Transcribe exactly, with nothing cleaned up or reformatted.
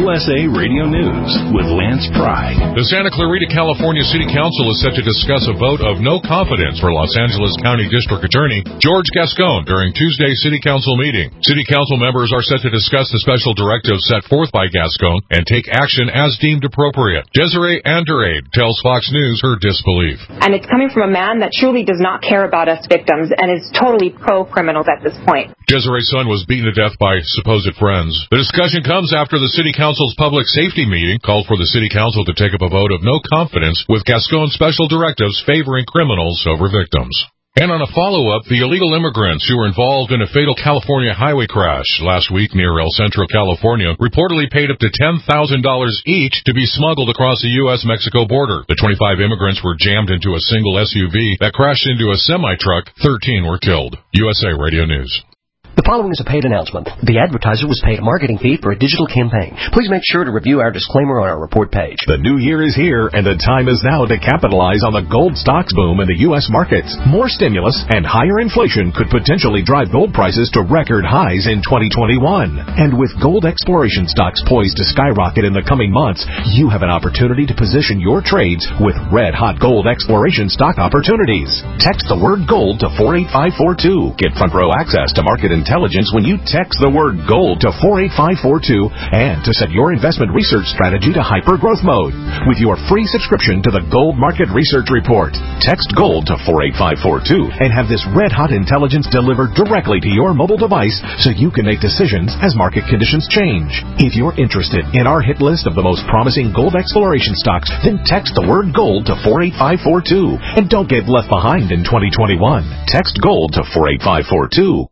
U S A Radio News with Lance Pry. The Santa Clarita, California City Council is set to discuss a vote of no confidence for Los Angeles County District Attorney George Gascon during Tuesday's City Council meeting. City Council members are set to discuss the special directives set forth by Gascon and take action as deemed appropriate. Desiree Andrade tells Fox News her disbelief. And it's coming from a man that truly does not care about us victims and is totally pro-criminals at this point. Desiree's son was beaten to death by supposed friends. The discussion comes after the City Council's public safety meeting called for the City Council to take up a vote of no confidence with Gascon's special directives favoring criminals over victims. And on a follow-up, the illegal immigrants who were involved in a fatal California highway crash last week near El Centro, California, reportedly paid up to ten thousand dollars each to be smuggled across the U S Mexico border. The twenty-five immigrants were jammed into a single S U V that crashed into a semi-truck. thirteen were killed. U S A Radio News. The following is a paid announcement. The advertiser was paid a marketing fee for a digital campaign. Please make sure to review our disclaimer on our report page. The new year is here, and the time is now to capitalize on the gold stocks boom in the U S markets. More stimulus and higher inflation could potentially drive gold prices to record highs in twenty twenty-one. And with gold exploration stocks poised to skyrocket in the coming months, you have an opportunity to position your trades with red-hot gold exploration stock opportunities. Text the word gold to four eight five four two. Get front row access to market intelligence when you text the word gold to four eight five four two and to set your investment research strategy to hyper growth mode with your free subscription to the Gold Market Research Report. Text gold to four eight five four two and have this red hot intelligence delivered directly to your mobile device so you can make decisions as market conditions change. If you're interested in our hit list of the most promising gold exploration stocks, then text the word gold to four eight five four two and don't get left behind in twenty twenty-one. Text gold to four eight five four two.